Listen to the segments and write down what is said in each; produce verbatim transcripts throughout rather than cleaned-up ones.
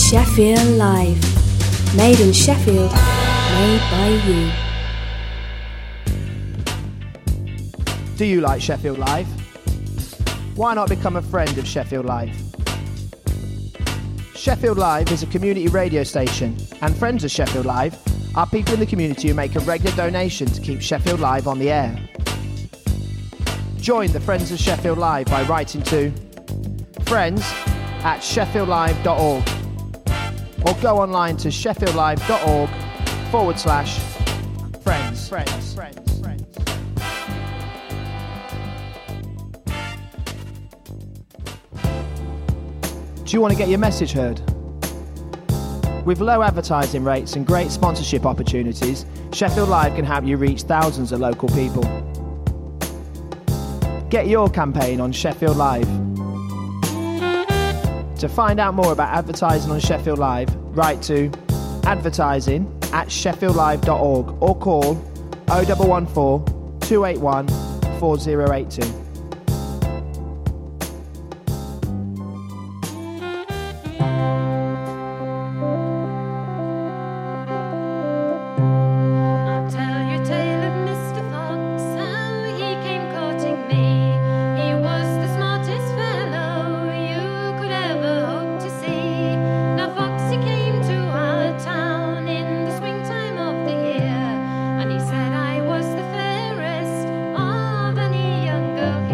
Sheffield Live. Made in Sheffield, made by you. Do you like Sheffield Live? Why not become a friend of Sheffield Live? Sheffield Live is a community radio station, and friends of Sheffield Live are people in the community who make a regular donation to keep Sheffield Live on the air. Join the Friends of Sheffield Live by writing to friends at sheffield live dot org or go online to sheffieldlive.org forward slash friends. Friends. Friends. Friends. Do you want to get your message heard? With low advertising rates and great sponsorship opportunities, Sheffield Live can help you reach thousands of local people. Get your campaign on Sheffield Live. To find out more about advertising on Sheffield Live, write to advertising at sheffield live dot org or call oh one one four, two eight one, four oh eight two. Girl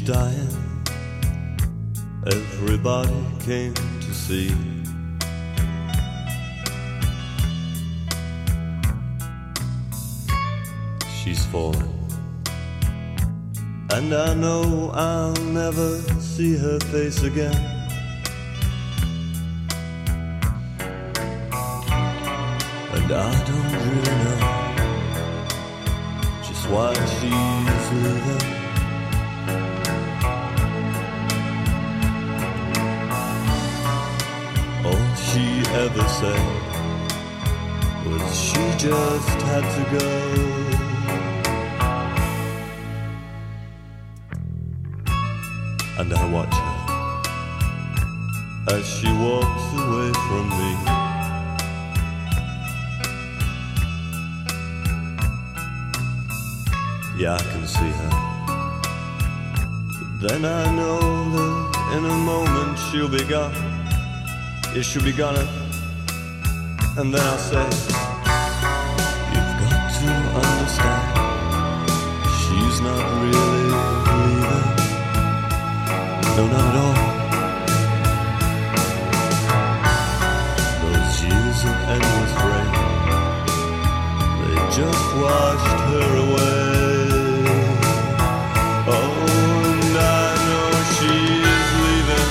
She's dying, everybody came to see. She's fallen, and I know I'll never see her face again. And I don't really know just why she's leaving. All she ever said was she just had to go. And I watch her as she walks away from me. Yeah, I can see her, but then I know that in a moment she'll be gone. Yeah, she'll be gone, and then I'll say, you've got to understand, she's not really leaving. No, not at all. Those years of endless rain, they just washed her away. Oh, and I know she's leaving.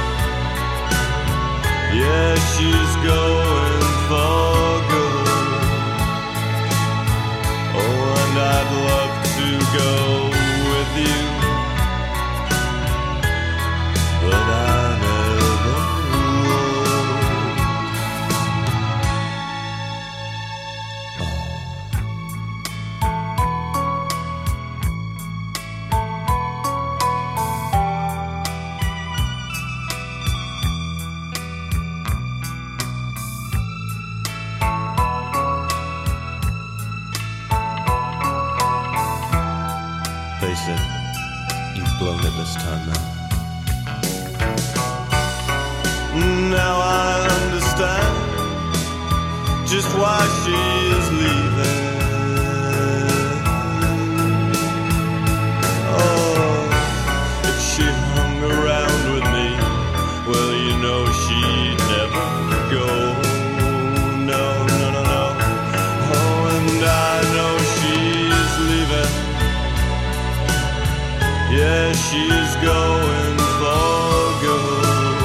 Yeah, she's going for good. Oh, and I'd love to go with you, but I never would. Oh. Face it, you've blown it this time now. Now I understand just why she is leaving. Oh, if she hung around with me, well, you know she'd never go. No, no, no, no. Oh, and I know she's leaving. Yeah, she's going for good.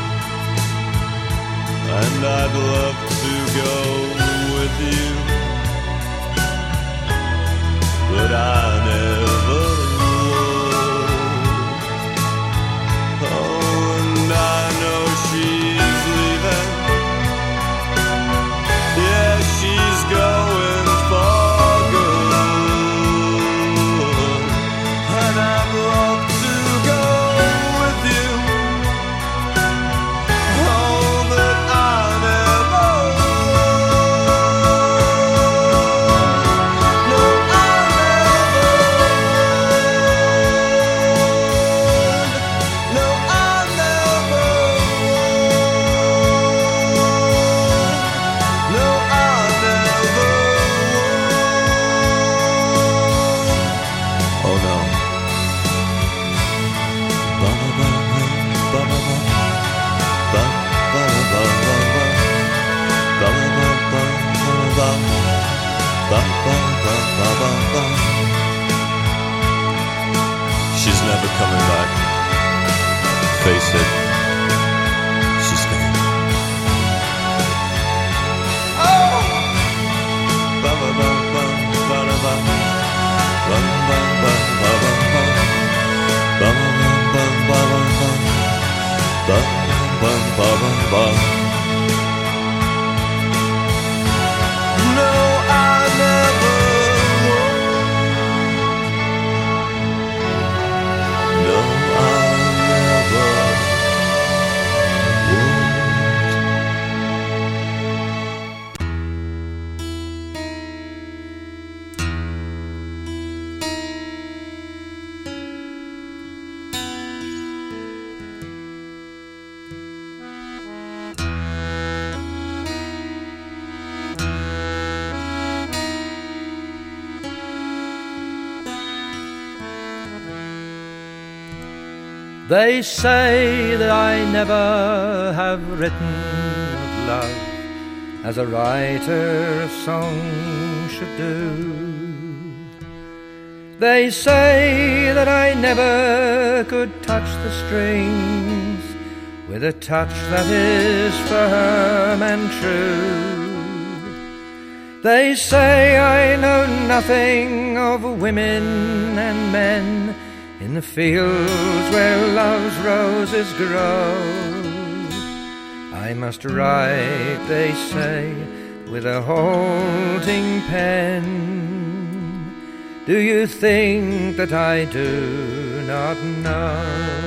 And I'd love to go with you, but I never would. Oh, and I know she's leaving. Yeah, she's going for good. And I'd love to go with you. Oh, but I never would. No, I never would. No, I never would. No, I never would. Oh no. Ba ba ba ba ba ba ba ba ba ba ba ba ba ba ba ba. She's never coming back. Face it, she's gone. Oh! Ba ba ba ba ba ba ba ba ba ba ba ba. Ba ba ba ba ba ba ba ba ba ba ba. No, I never would. No, I never would. They say that I never have written of love as a writer of songs should do. They say that I never could touch the strings with a touch that is firm and true. They say I know nothing of women and men in the fields where love's roses grow. I must write, they say, with a halting pen. Do you think that I do not know?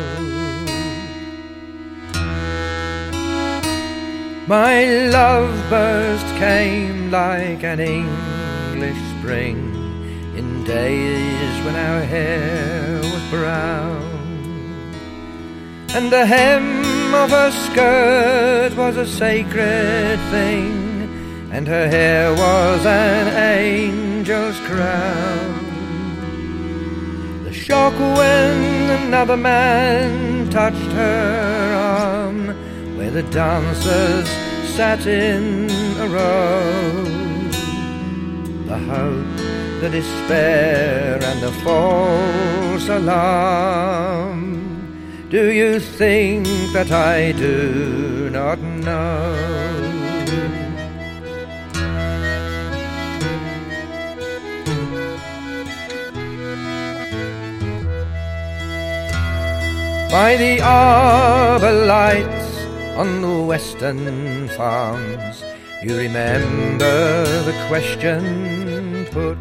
My love burst came like an English spring in days when our hair was brown, and the hem of her skirt was a sacred thing, and her hair was an angel's crown. The shock when another man touched her arm, where the dancers sat in a row. The hope, the despair, and the false alarm. Do you think that I do not know? By the arbor lights on the western farms, you remember the question put,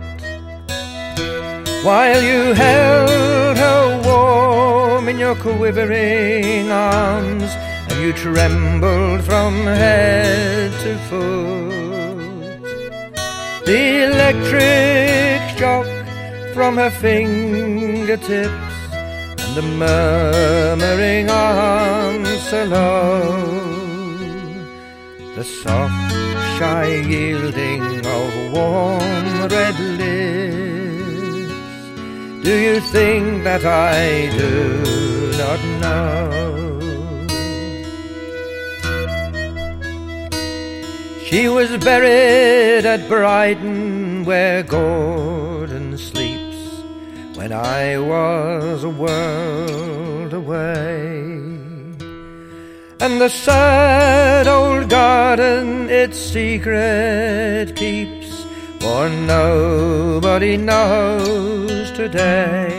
while you held her warm in your quivering arms, and you trembled from head to foot. The electric shock from her fingertips, and the murmuring answer low, the soft, shy yielding of warm red lips. Do you think that I do not know? She was buried at Brighton where Gordon sleeps, when I was a world away. And the sad old garden its secret keeps, for nobody knows today.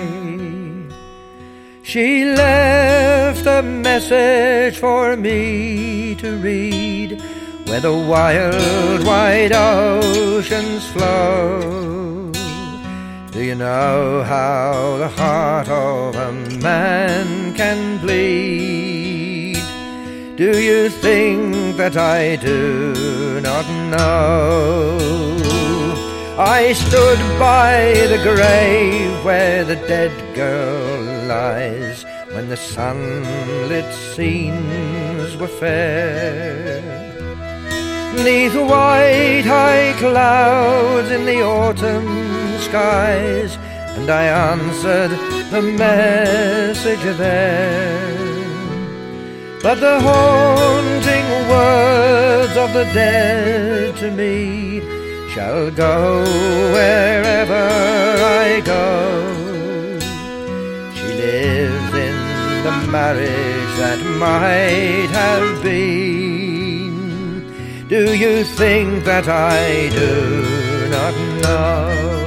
She left a message for me to read, where the wild, wide oceans flow. Do you know how the heart of a man can bleed? Do you think that I do not know? I stood by the grave where the dead girl lies, when the sunlit scenes were fair. 'Neath white high clouds in the autumn skies, and I answered the message there. But the haunting words of the dead to me shall go wherever I go. She lives in the marriage that might have been. Do you think that I do not know?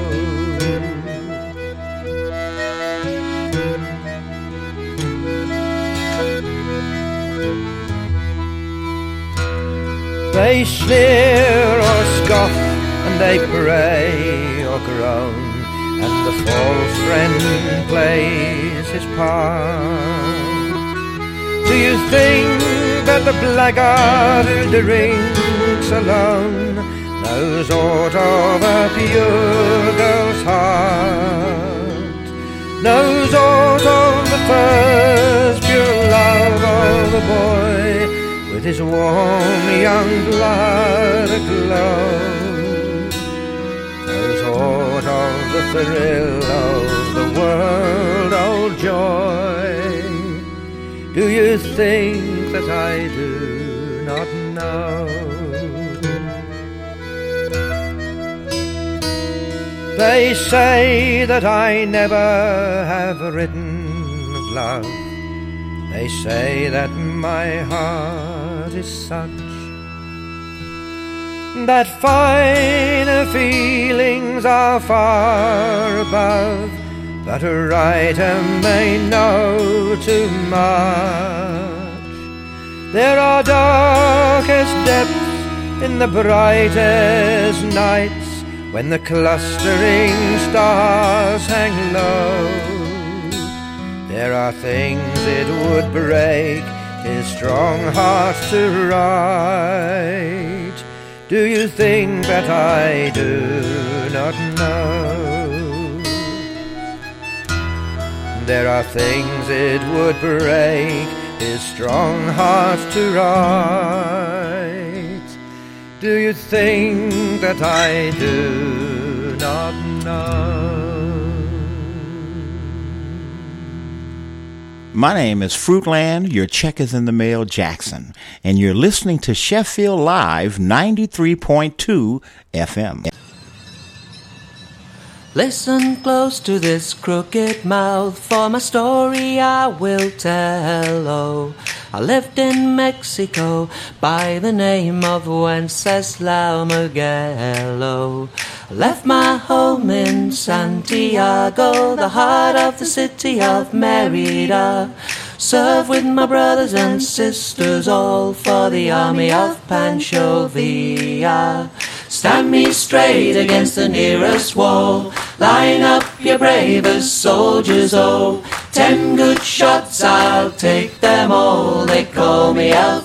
They sneer or scoff, and they pray or groan, and the false friend plays his part. Do you think that the blackguard who drinks alone knows aught of a pure girl's heart? Knows aught of the first pure love of a boy, with his warm young blood aglow? Knows aught of the thrill of the world-old joy? Do you think that I do not know? They say that I never have written of love. They say that my heart is such that finer feelings are far above, that a writer may know too much. There are darkest depths in the brightest nights, when the clustering stars hang low. There are things it would break his strong heart to write. Do you think that I do not know? There are things it would break his strong heart to write. Do you think that I do not know? My name is Fruitland, your check is in the mail, Jackson, and you're listening to Sheffield Live ninety-three point two F M. Listen close to this crooked mouth, for my story I will tell. Oh, I lived in Mexico by the name of Wenceslao Mugello. I left my home in Santiago, the heart of the city of Merida. Served with my brothers and sisters, all for the army of Pancho Villa. Stand me straight against the nearest wall, line up your bravest soldiers, oh. Ten good shots, I'll take them all, they call me El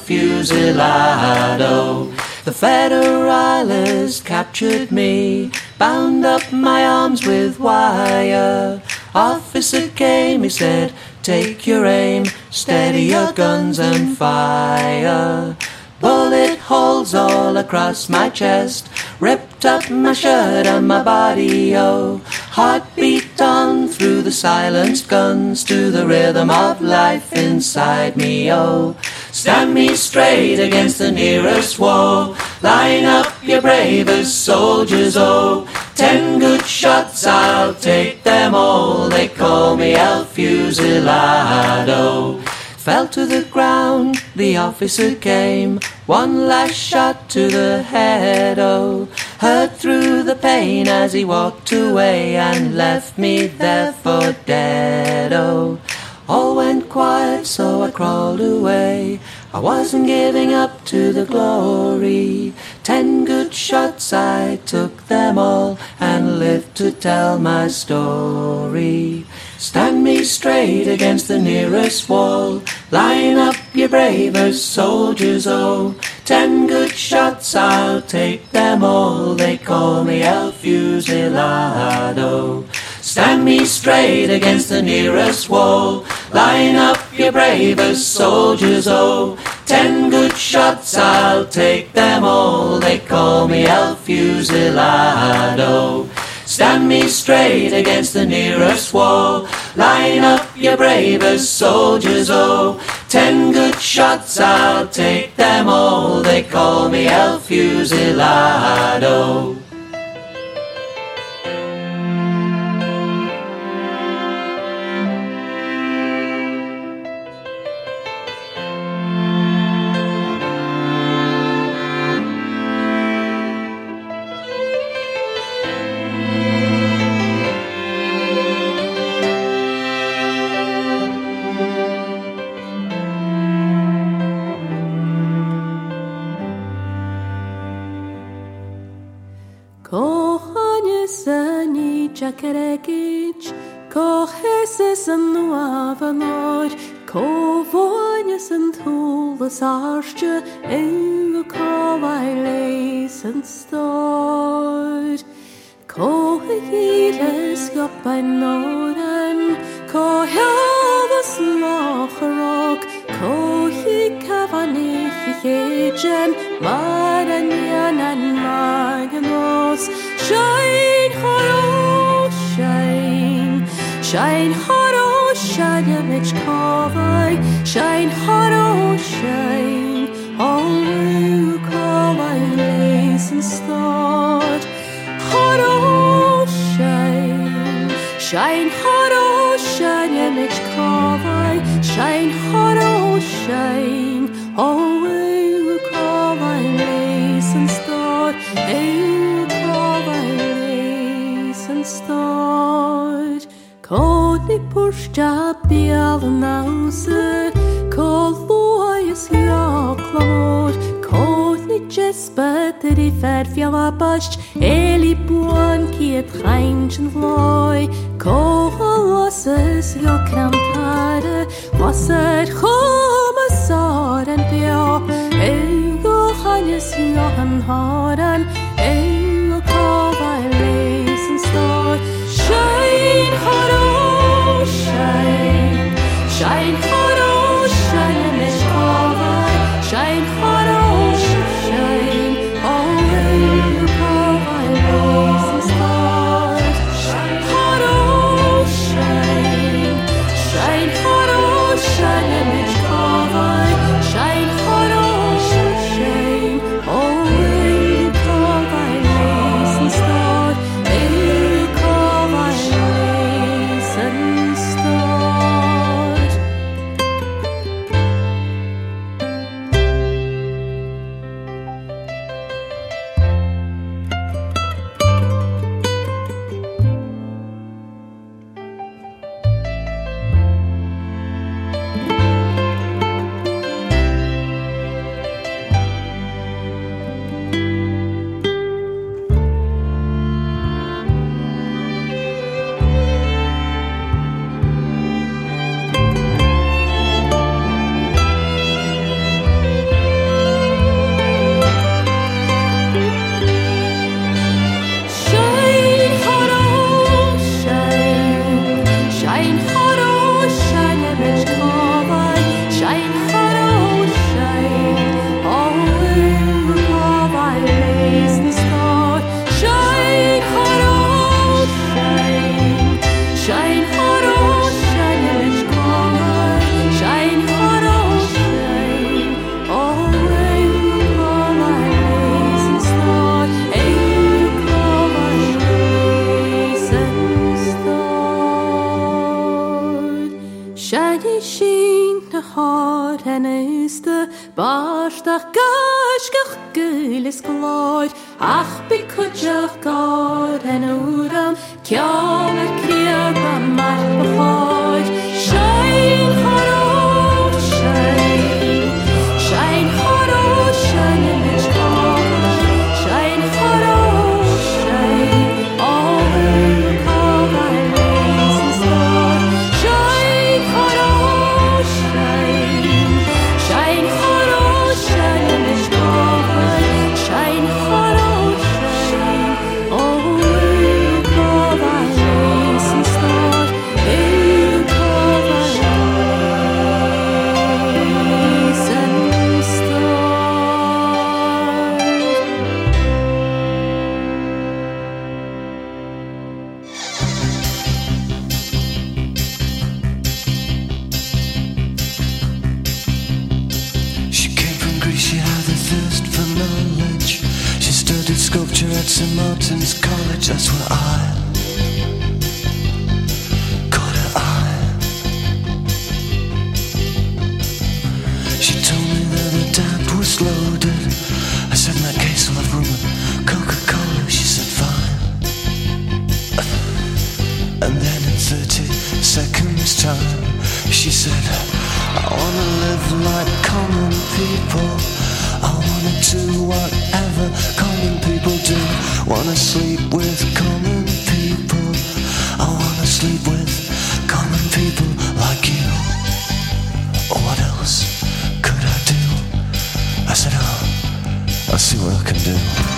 Fusilado. The Federales captured me, bound up my arms with wire. Officer came, he said, take your aim, steady your guns and fire. Bullet holes all across my chest, ripped up my shirt and my body, oh. Heartbeat on through the silenced guns to the rhythm of life inside me, oh. Stand me straight against the nearest wall, line up your bravest soldiers, oh. Ten good shots, I'll take them all, they call me El Fusilado. Fell to the ground, the officer came, one last shot to the head, oh. Heard through the pain as he walked away and left me there for dead, oh. All went quiet, so I crawled away. I wasn't giving up to the glory. Ten good shots, I took them all and lived to tell my story. Stand me straight against the nearest wall, line up your bravest soldiers, oh. Ten good shots, I'll take them all, they call me El Fusilado. Stand me straight against the nearest wall, line up your bravest soldiers, oh. Ten good shots, I'll take them all, they call me El Fusilado. Stand me straight against the nearest wall, line up your bravest soldiers, oh. Ten good shots, I'll take them all, they call me El Fusilado. Jacarekic, coheses yn wafanor, cofoines yn tŵlas arsio, yw cofailais yn stod. Cohegires gopain noran, coheadas locharog, cohi cavanich hegem, maranian and maganos, shine haro. Shine, shine hard, oh shine. shine mich covai, shine haro shine, oh covai lace and start, haro shine, shine haro shine mich covai, shine haro shine, oh covai lace and start, oh covai lace and start. Cody pushta biel nause, call loyes yaklamod, Cody jespet die fed fiala bast, Eli buon kiet reinchen vloy, Koholosses jo kantare, Wasser chomasar en pia, Ego hannes johan haran, Ego kavai lesen start, Shine haro shine, shine haro shine mich kavai, shine haro shine, oh kavai lesen start, shine haro shine, shine haro shine mich kavai, shine haro shine, oh kavai lesen start, oh kavai lesen start. Shine haro shine, shine haro shine mich kavai, shine haro shine, oh kavai lesen start, shine haro shine, shine haro shine mich kavai, shine haro shine, oh kavai lesen start, oh kavai lesen start. Shiny sheen de hart en is de barstach gashgach gulis glóid, ach bi kujach god en uram, kjall er kriag am mar behoid. Shine haro shine, shine haro shine mich kavai, shine haro shine, oh kavai lesen start, shine haro shine, shine haro shine mich kavai, shine haro shine, oh kavai lesen start, oh kavai lesen start. She came from Greece, she had a thirst for knowledge. She studied sculpture at Saint Martin's College, that's where I caught her eye. She told me that her dad was loaded. I said, in that case I'll have rum and Coca-Cola. She said, fine. And then in thirty seconds time, she said, I wanna live like common people. I wanna do whatever common people do. Wanna sleep with common people. I wanna sleep with common people like you. What else could I do? I said, oh, I'll see what I can do.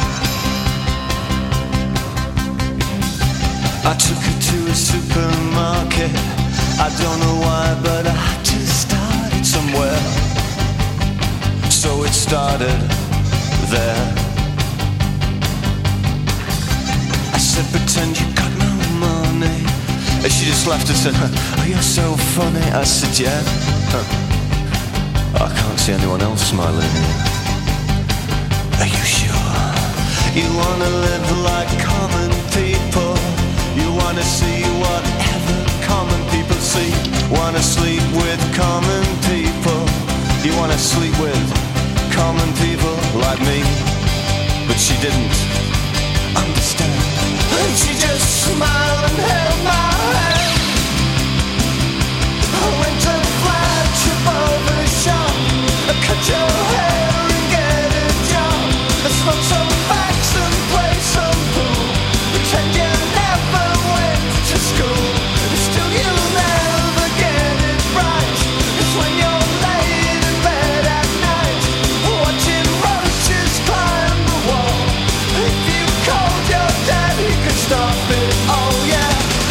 I took her to a supermarket. I don't know why, but I just started somewhere. So it started there. I said, pretend you got no money. And she just laughed and said, oh, you're so funny. I said, yeah. I can't see anyone else smiling. Are you sure? You wanna live like common people. You wanna see whatever common people see. Wanna sleep with common people. You wanna sleep with common people like me. But she didn't understand. And she just smiled and held my hand. I went to flash above the shop. I cut your hair and get a job. I smoke some facts and play some pool. Pretend you never went to school. Still you'll never get it right. It's when you're laid in bed at night, watching roaches climb the wall. If you called your dad, he could stop it. Oh yeah.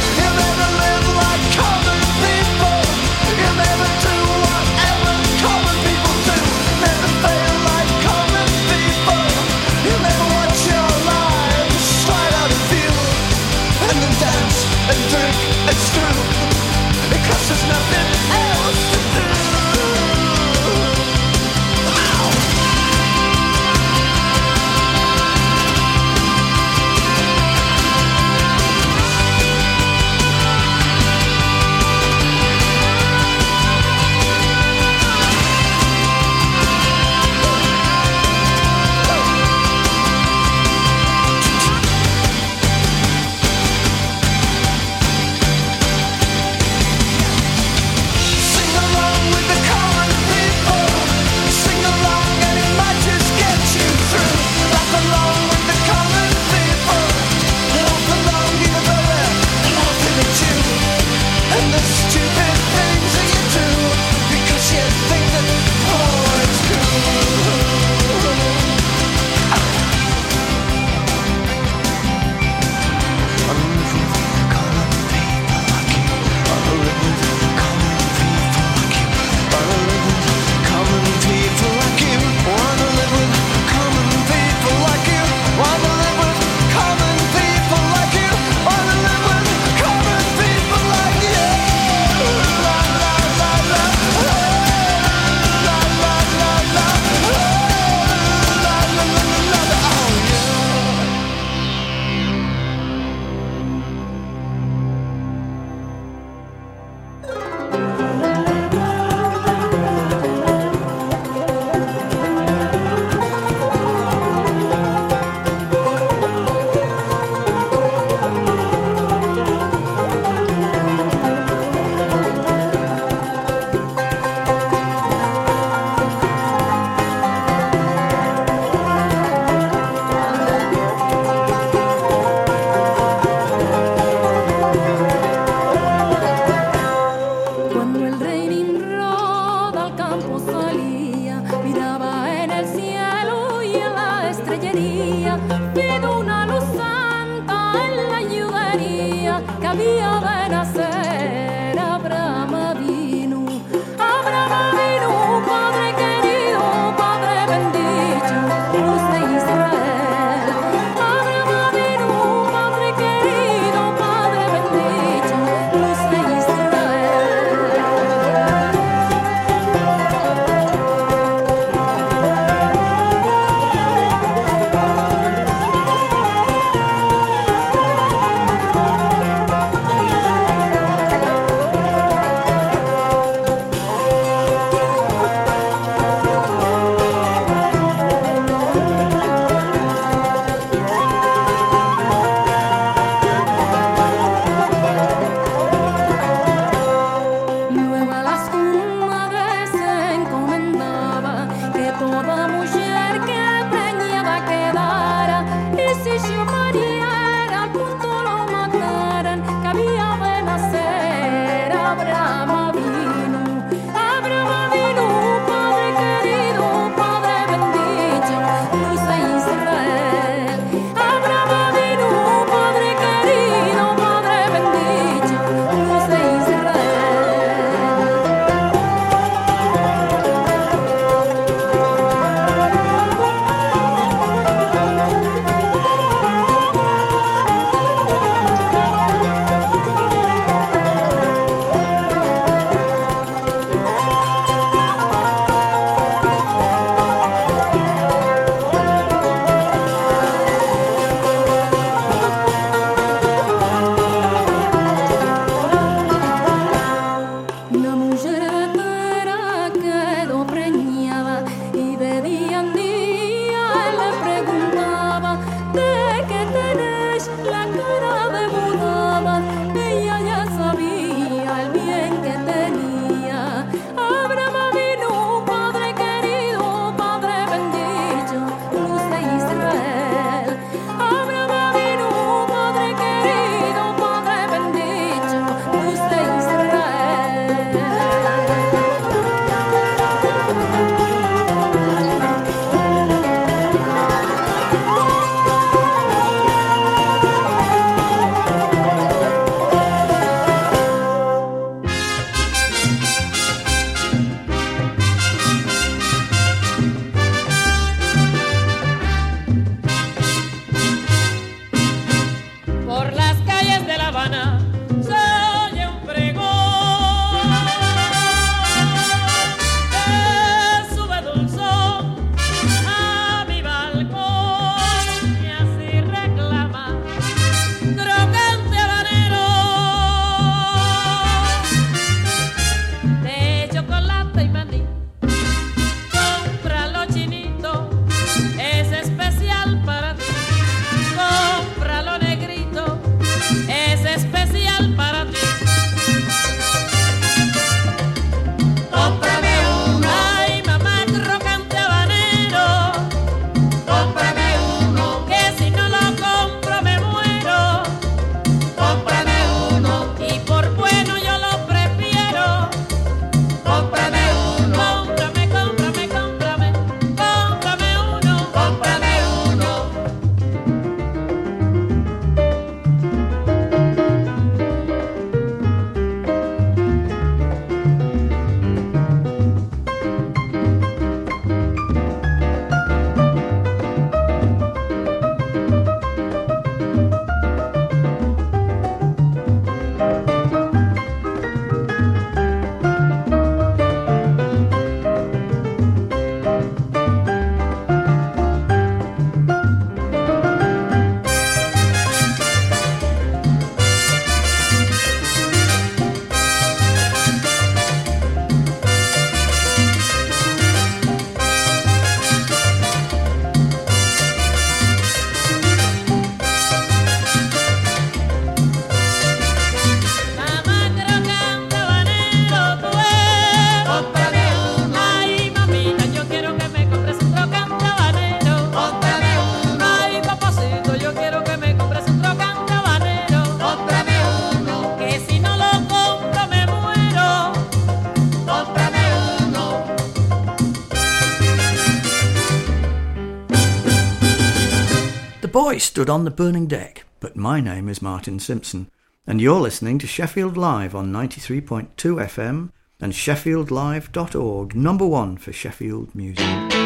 boy stood on the burning deck, but my name is Martin Simpson, and you're listening to Sheffield Live on ninety-three point two F M and sheffield live dot org, number one for Sheffield music.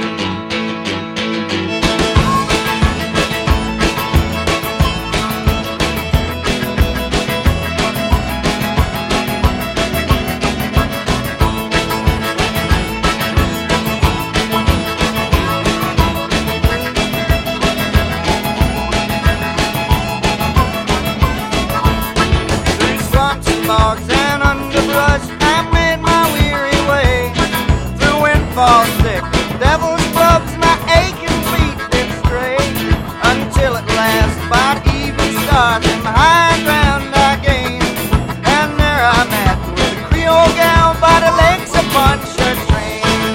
Bogs and underbrush, I made my weary way through windfall stick, devil's clubs, my aching feet did stray, until at last, by even start, them high ground I gained, and there I met with a Creole gal by the legs of Pontchartrain.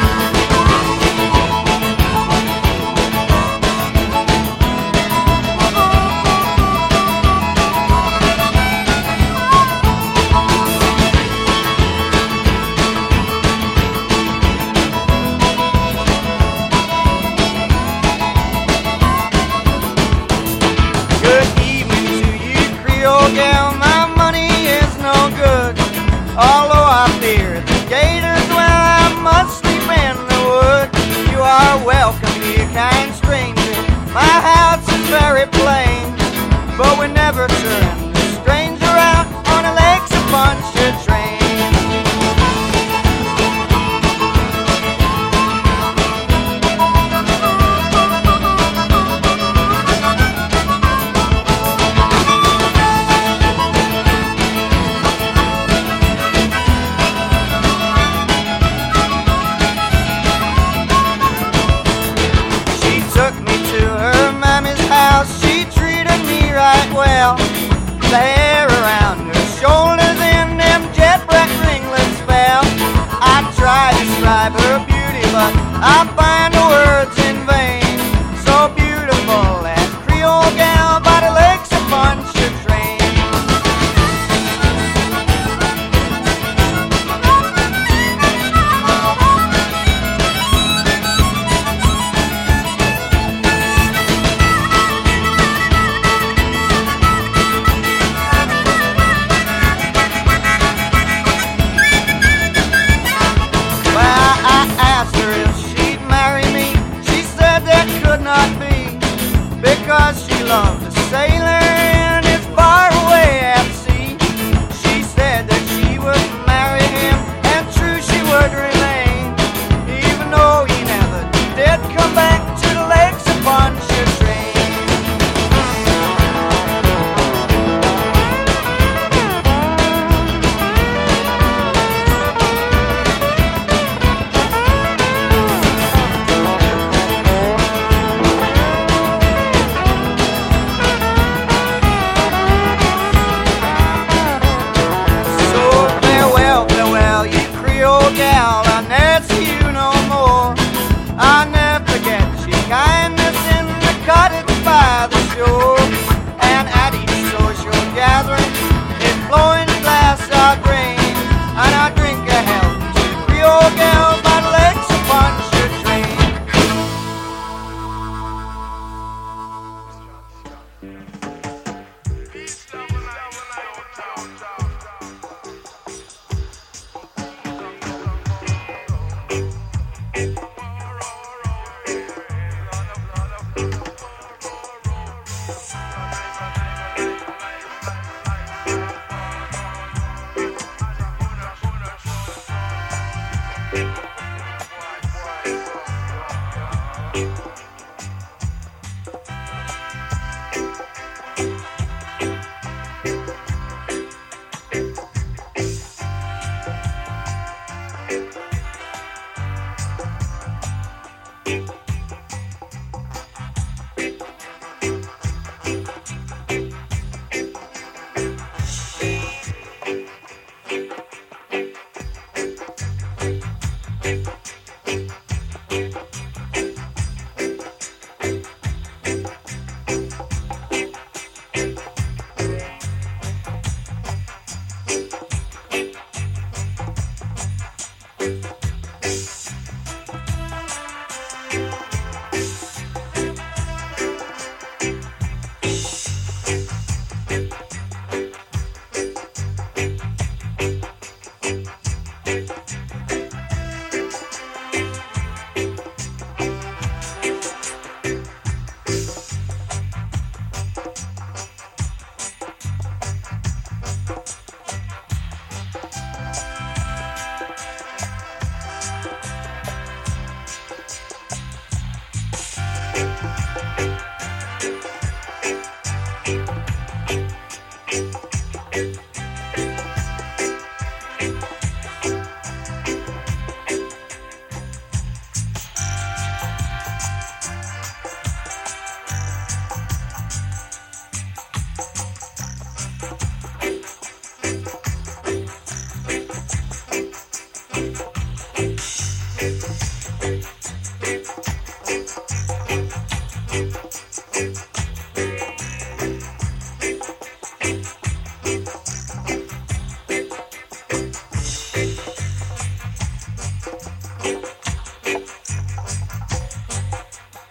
Gal, my money is no good, although I fear the gators, well, I must sleep in the wood. You are welcome, you kind stranger, my house is very plain, but we never turn the stranger out on the lakes of Pontchartrain. She treated me right well. The hair around her shoulders and them jet black ringlets fell. I try to describe her beauty, but I find the words in vain. So beautiful, that Creole gal by the lakes of Pontchartrain.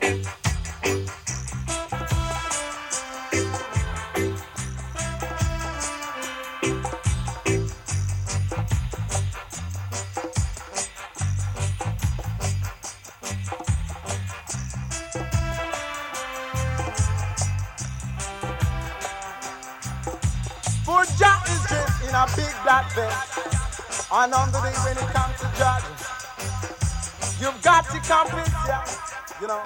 For Jah is dressed in a big black vest, and on the day when it comes to judge, you've got to convince ya, you know.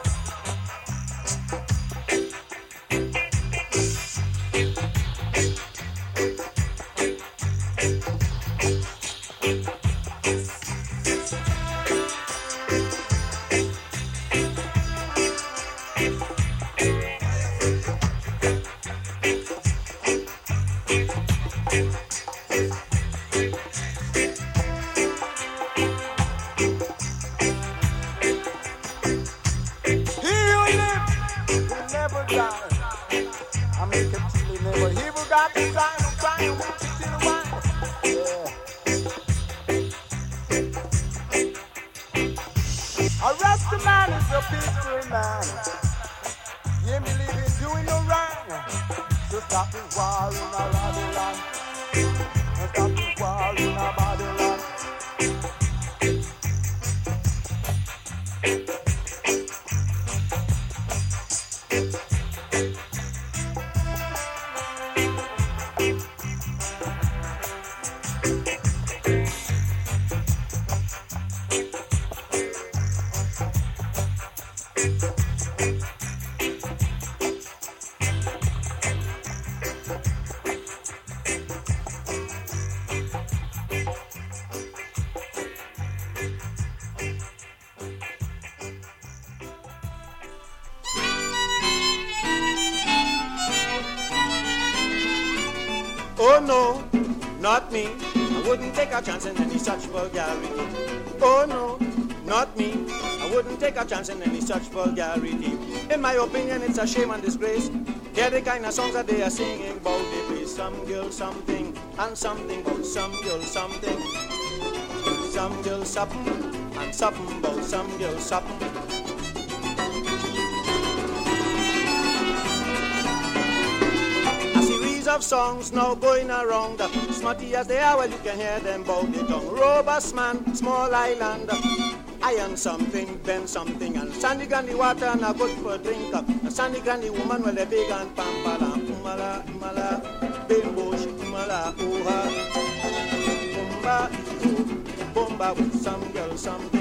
Oh no, not me. I wouldn't take a chance in any such vulgarity. Oh no, not me. I wouldn't take a chance in any such vulgarity. In my opinion, it's a shame and disgrace. Hear the kind of songs that they are singing about they be some girl something and something about some girl something. Some girl something and something about some girl something. Of songs now going around, smutty as they are, well you can hear them bout the tongue. Robust man, small island, iron something, bend something, and sandy grandy water and a good for drink. A sandy grandy woman, well they big and pampala, umala, umala, bimbo, umala, ooha, bumba, bumba with some girl something.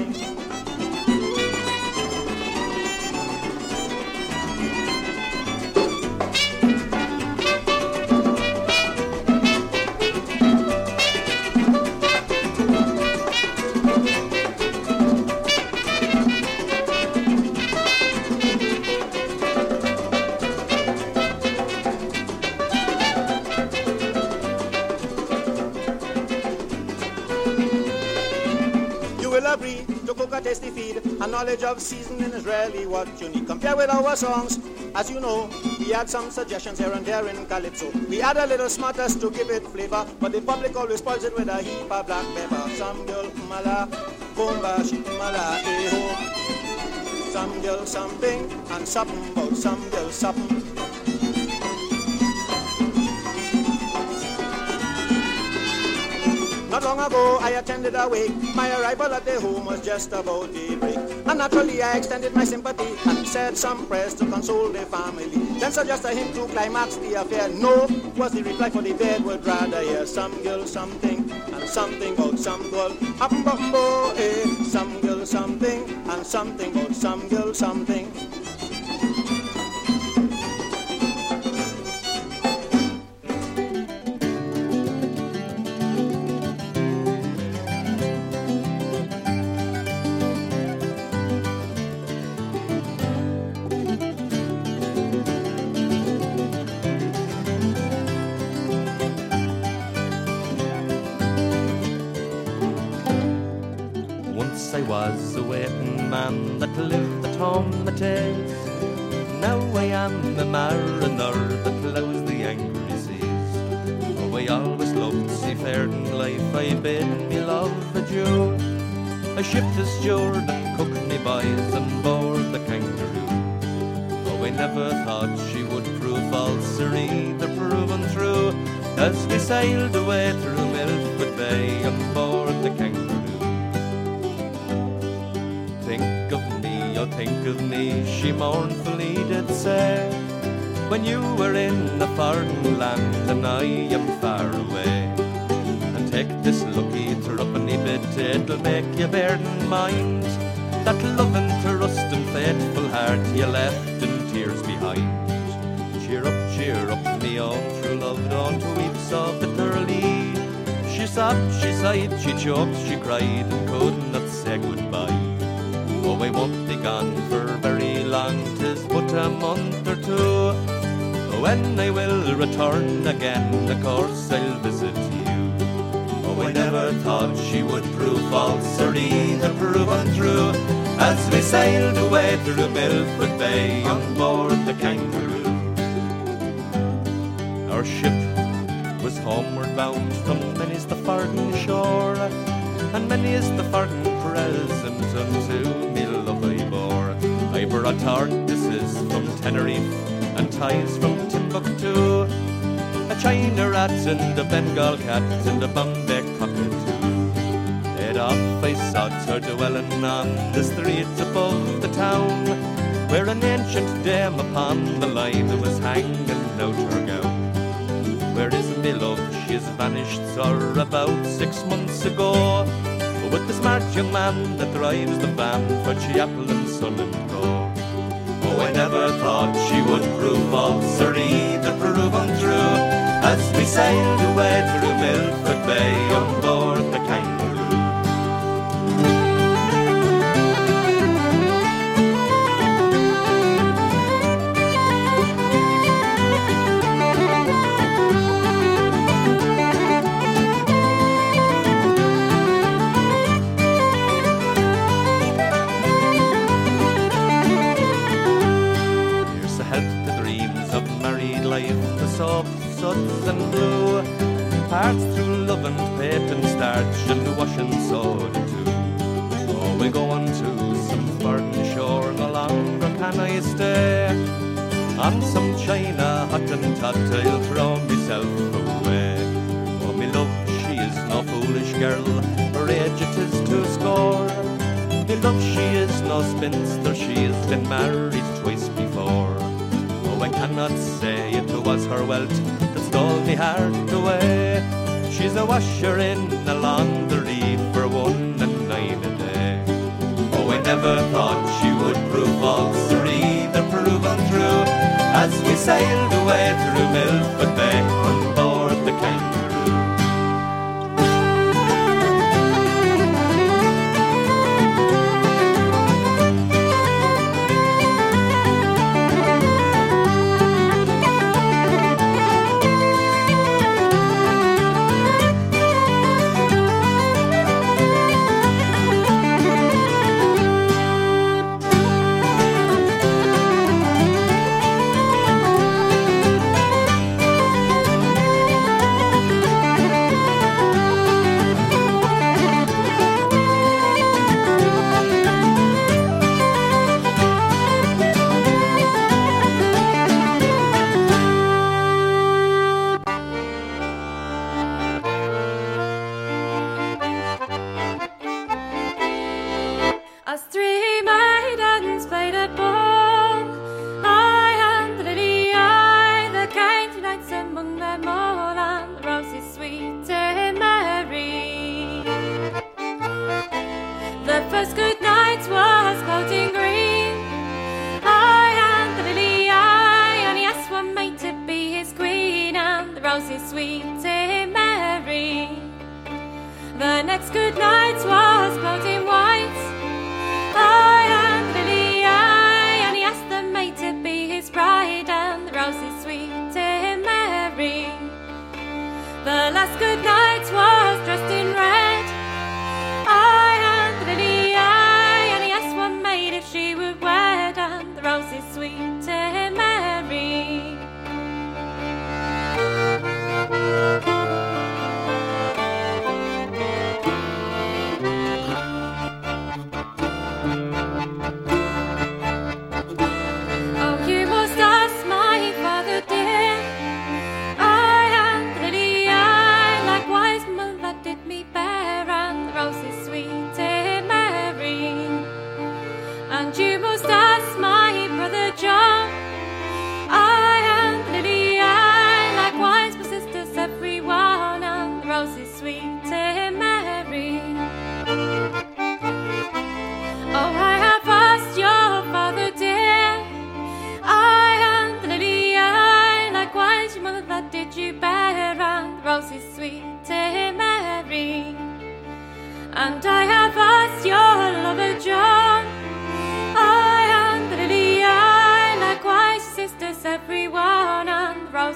Tasty feed, a knowledge of seasoning is rarely what you need. Compare with our songs, as you know, we had some suggestions here and there in Calypso. We add a little smartest to give it flavor, but the public always spoils it with a heap of black pepper. Some girl mala, bomba, she mala, eh-ho. Some girl something, and something about some girl something. Not long ago I attended a wake. My arrival at the home was just about daybreak. And naturally I extended my sympathy and said some prayers to console the family. Then suggested him to climax the affair. No, was the reply, for the bed would rather hear some girl something and something about some girl. Up-bumbo, eh, some girl something and something about some girl something. I was a waiting man that lived at home at Tays. Now I am a mariner that ploughs the angry seas. Oh, I always loved seafaring life, I bid me love adieu. a ship to steward and cook me boys on board the Kangaroo. Oh, I never thought she would prove false or either proven true, as we sailed away through Milford Bay on board the Kangaroo. Think of me, oh think of me, she mournfully did say, when you were in a foreign land and I am far away. And take this lucky threepenny bit, it'll make you bear in mind that loving trust and faithful heart you left in tears behind. Cheer up, cheer up, me own true love, don't weep so bitterly. She sobbed, she sighed, she choked, she cried, and could not say goodbye. Oh, I won't be gone for very long, 'tis but a month or two. When I will return again, of course I'll visit you. Oh, I never thought she would prove false or either prove untrue, as we sailed away through Milford Bay on board the Kangaroo. Our ship was homeward bound from many's the farthing shore, and many's the farthing present unto me love I bore. I brought tortoises from Tenerife and ties from Timbuktu, a China rat and a Bengal cat and a Bombay cockatoo. Laid off I sought her dwelling on the streets above the town, where an ancient dame upon the line was hanging out her gown. Where is me love? She has vanished, sir, about six months ago, with the smart young man that drives the van for Chiapple and Son and Co. Oh, I never thought she would prove false or either prove untrue, as we sailed away through Milford Bay on board the Kangaroo. Soft suds and blue, parts through love and paint and starch and washing soda too. Oh, we'll go on to some foreign shore, no longer can I stay. On some china hot and tot I'll throw myself away. Oh, me love, she is no foolish girl, her age it is to score. Me love, she is no spinster, she has been married twice before. I cannot say it was her wealth that stole me heart away. She's a washer in a laundry for one and nine a day. Oh, I never thought she would prove false or either prove untrue, as we sailed away through Milford Bay on board the Kangaroo.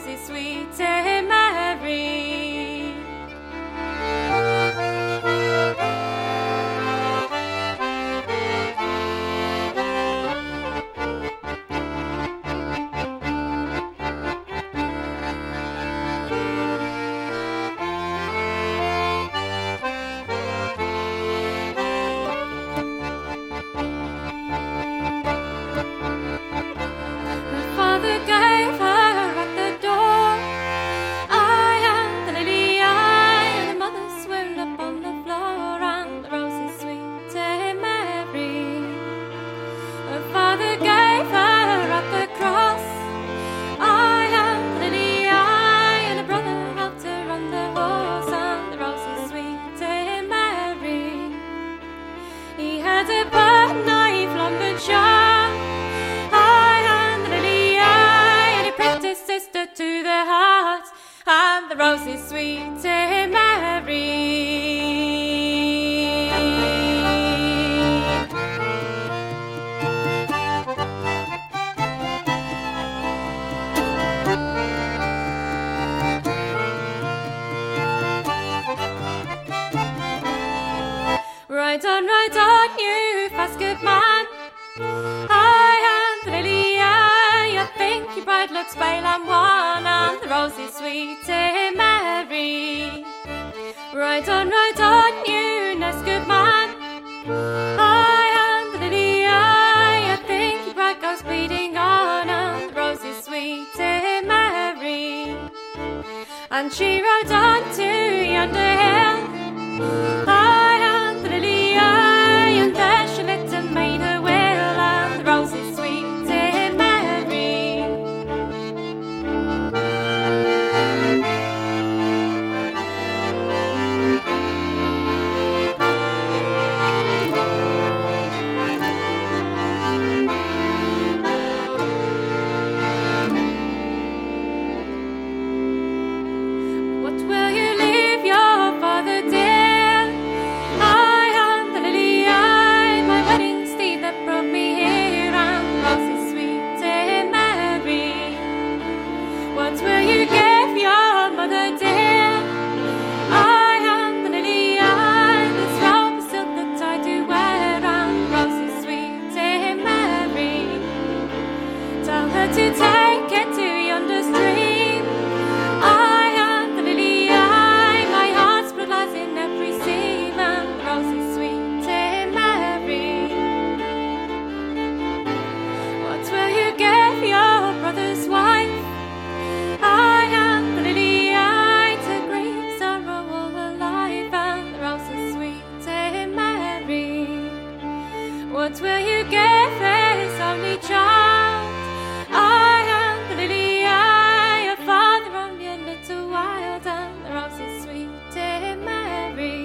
Rosie, sweet Mary. Right on, right on, you fast good man. I am the lily eye. I think your bride looks pale and wan, and the rose is sweet to Mary. Right on, right on, you nice good man. I am the lily eye. I think your bride goes bleeding on, and the rose is sweet to Mary. And she rode on to yonder hill. I am the lily eye, and there she lived and made her will, and the rose is sweet to Mary. What will you leave your father dear? I am the lily eye, my wedding steed that brought me here, and the rose is sweet to Mary. What will you give your mother dear? I am the lily eye, this robe of silk that I do wear, and the rose is sweet to Mary. Tell her to take it to yonder stream. I am the lily eye, my heart's blood lies in every seam, and the rose is sweet to Mary. What will you give your brother's wife? I am the lily eye, to grief, sorrow all her life, and the rose is sweet to Mary. What will you give his only child? I am the lily eye, a father only a little wild, and the rose is sweet to Mary.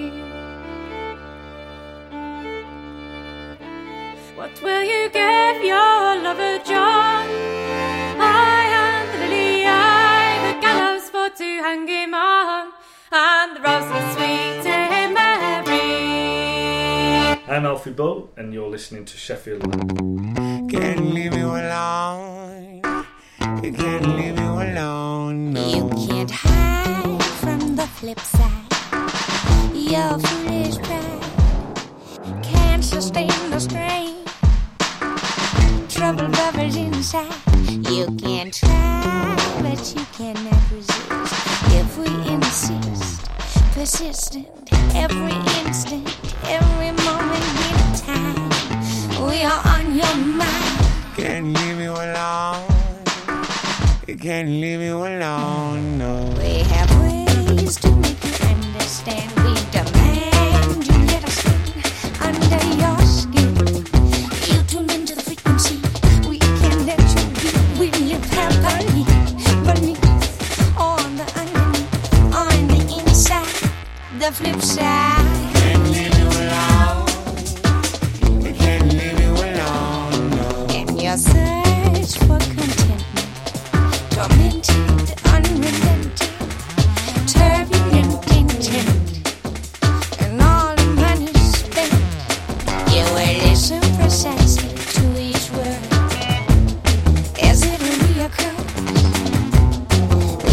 What will you give your lover John? I am the lily eye, the gallows for to hang him on, and the rose is sweet to Mary. I'm Alfie Bull, and you're listening to Sheffield Live. Can't leave you alone. You can't leave you alone. No. You can't hide from the flip side. Your foolish pride can't sustain the strain. Trouble bubbles inside. You can try, but you cannot resist. If we insist, persistent, every instant, every moment in time, we are on your mind. Can't leave you alone. You can't leave you alone. No. We have ways to make you understand. We demand you let us in under your skin. You tune into the frequency. We can't let you be. We live happily beneath, on the underneath, on the inside, the flip side. Can't leave you alone. You can't leave you alone. No. In your search for contentment, tormented, unrelenting, turbulent intent, and all the money spent, you will listen precisely to each word as it reoccurs.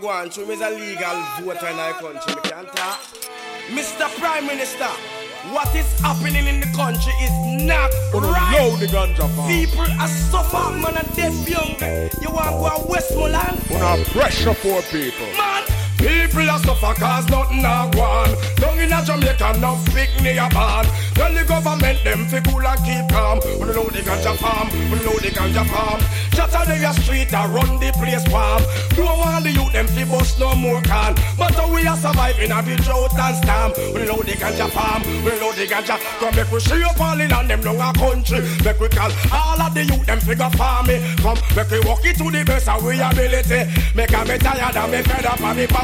go on through, is a legal voter in our country. We can't talk. Mister Prime Minister, what is happening in the country is not right. Know the ganja farm. People are suffering, man, and dead young. You want to go to Westmoreland? Una pressure for people. Man, people are suffer cause nothing are gone. Down in a Jamaica, no big near band. Tell the government them fi cool and keep calm. We know the ganja farm, we know the ganja farm. Shatter the street and run the place warm. Don't want the youth them fi bust no more can. But how we are surviving a the drought and storm. We know the ganja farm, we know the ganja. Come make we see up all in and them down a country. Make we call all of the youth them figure farming. Come make we walk it to the best of we ability. Make a me tired and me fed up and me